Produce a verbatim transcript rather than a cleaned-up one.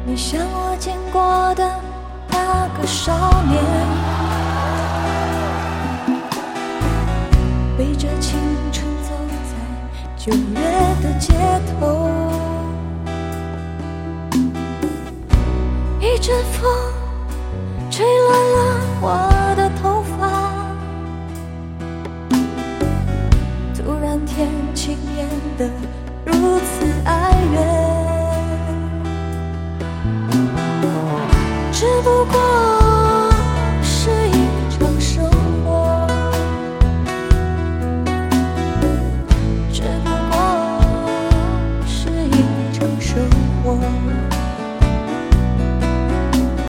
你像我见过的那个少年，背着青春走在九月的街头，一阵风吹乱了我的头发，突然天气变得